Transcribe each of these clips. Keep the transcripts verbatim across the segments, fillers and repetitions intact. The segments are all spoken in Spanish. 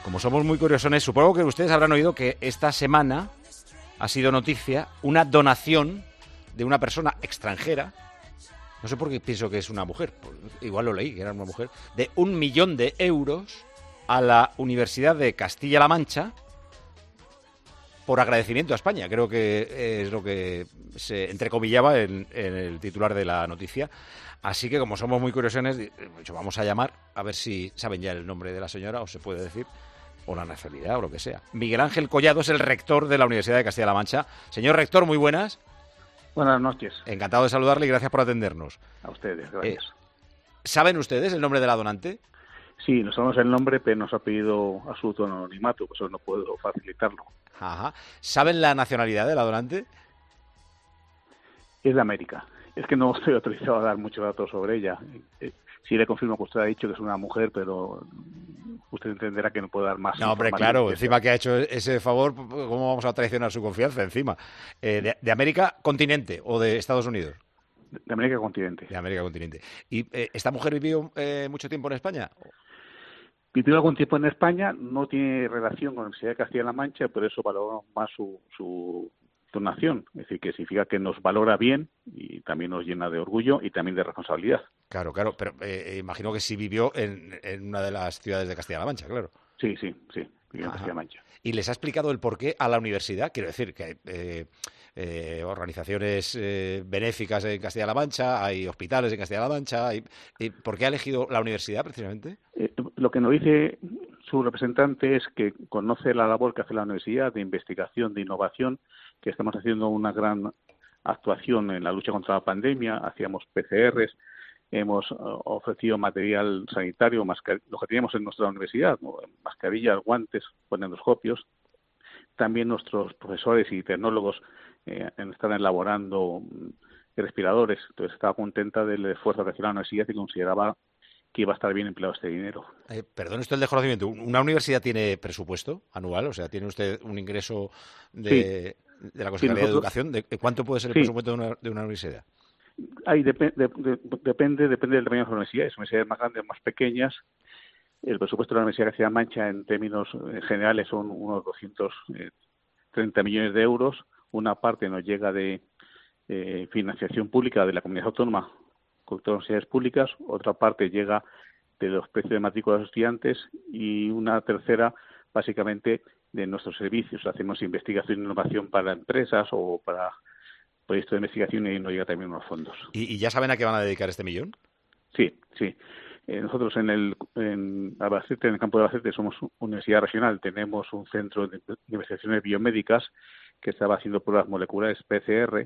Como somos muy curiosones, supongo que ustedes habrán oído que esta semana ha sido noticia una donación de una persona extranjera, no sé por qué pienso que es una mujer, igual lo leí, que era una mujer, de un millón de euros a la Universidad de Castilla-La Mancha por agradecimiento a España. Creo que es lo que se entrecomillaba en, en el titular de la noticia. Así que, como somos muy curiosones, vamos a llamar a ver si saben ya el nombre de la señora, o se puede decir, o la nacionalidad, o lo que sea. Miguel Ángel Collado es el rector de la Universidad de Castilla-La Mancha. Señor rector, muy buenas. Buenas noches. Encantado de saludarle y gracias por atendernos. A ustedes, gracias. Eh, ¿Saben ustedes el nombre de la donante? Sí, nos sabemos el nombre, pero nos ha pedido absoluto anonimato, pues eso no puedo facilitarlo. Ajá. ¿Saben la nacionalidad de la donante? Es de América. Es que no estoy autorizado a dar muchos datos sobre ella. Eh, sí le confirmo que usted ha dicho que es una mujer, pero usted entenderá que no puedo dar más. No, hombre, claro, encima que ha hecho ese favor, ¿cómo vamos a traicionar su confianza encima? Eh, de, ¿De América continente o de Estados Unidos? De América continente. De América continente. ¿Y eh, esta mujer vivió eh, mucho tiempo en España? Vivió algún tiempo en España, no tiene relación con la Universidad de Castilla-La Mancha, pero eso valoramos más su, su donación. Es decir, que significa que nos valora bien y también nos llena de orgullo y también de responsabilidad. Claro, claro, pero eh, imagino que sí vivió en, en una de las ciudades de Castilla-La Mancha, claro. Sí, sí, sí, vivió en Castilla-La Mancha. ¿Y les ha explicado el porqué a la universidad? Quiero decir que hay eh, eh, organizaciones eh, benéficas en Castilla-La Mancha, hay hospitales en Castilla-La Mancha. Hay, eh, ¿Por qué ha elegido la universidad precisamente? Eh, lo que nos dice su representante es que conoce la labor que hace la universidad de investigación, de innovación, que estamos haciendo una gran actuación en la lucha contra la pandemia, hacíamos P C Rs, hemos uh, ofrecido material sanitario, lo que teníamos en nuestra universidad, ¿no? Mascarillas, guantes, endoscopios. También nuestros profesores y tecnólogos eh, están elaborando respiradores. Entonces estaba contenta del esfuerzo que hacía la universidad y consideraba que iba a estar bien empleado este dinero. Eh, perdón, esto el desconocimiento. ¿Una universidad tiene presupuesto anual? O sea, ¿tiene usted un ingreso de, sí. de la Consejería sí, de Educación? ¿De cuánto puede ser el sí. presupuesto de una, de una universidad? Ahí dep de, de, depende, depende del tamaño de las universidades. Universidades más grandes, más pequeñas. El presupuesto de la Universidad de Castilla-La Mancha, en términos generales, son unos doscientos treinta millones de euros. Una parte nos llega de eh, financiación pública de la comunidad autónoma con todas las universidades públicas, otra parte llega de los precios de matrícula de los estudiantes y una tercera, básicamente, de nuestros servicios. Hacemos investigación e innovación para empresas o para proyectos de investigación y nos llega también unos fondos. ¿Y, y ya saben a qué van a dedicar este millón? Sí, sí. Eh, nosotros en el en Albacete, en el campo de Albacete, somos universidad regional. Tenemos un centro de investigaciones biomédicas que estaba haciendo pruebas moleculares P C R.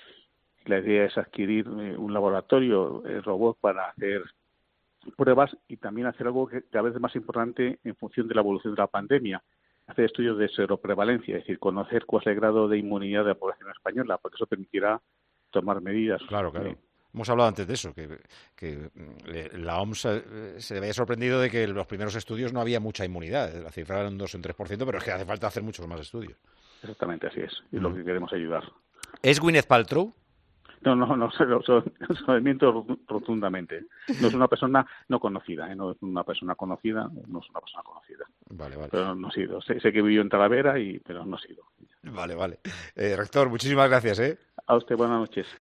La idea es adquirir eh, un laboratorio, el robot, para hacer pruebas y también hacer algo que cada vez es más importante en función de la evolución de la pandemia, hacer estudios de seroprevalencia, es decir, conocer cuál es el grado de inmunidad de la población española, porque eso permitirá tomar medidas. Claro, claro. Eh, Hemos hablado antes de eso, que, que la O M S se había sorprendido de que en los primeros estudios no había mucha inmunidad. La cifra era un dos o un tres por ciento, pero es que hace falta hacer muchos más estudios. Exactamente, así es. Y mm. lo que queremos ayudar. ¿Es Gwyneth Paltrow? No, no, no, se lo, se lo miento rotundamente. No es una persona no conocida, ¿eh? No es una persona conocida, no es una persona conocida. Vale, vale. Pero no ha sido. Sé, sé que vivió en Talavera, y, pero no ha sido. Vale, vale. Eh, rector, muchísimas gracias, ¿eh? A usted, buenas noches.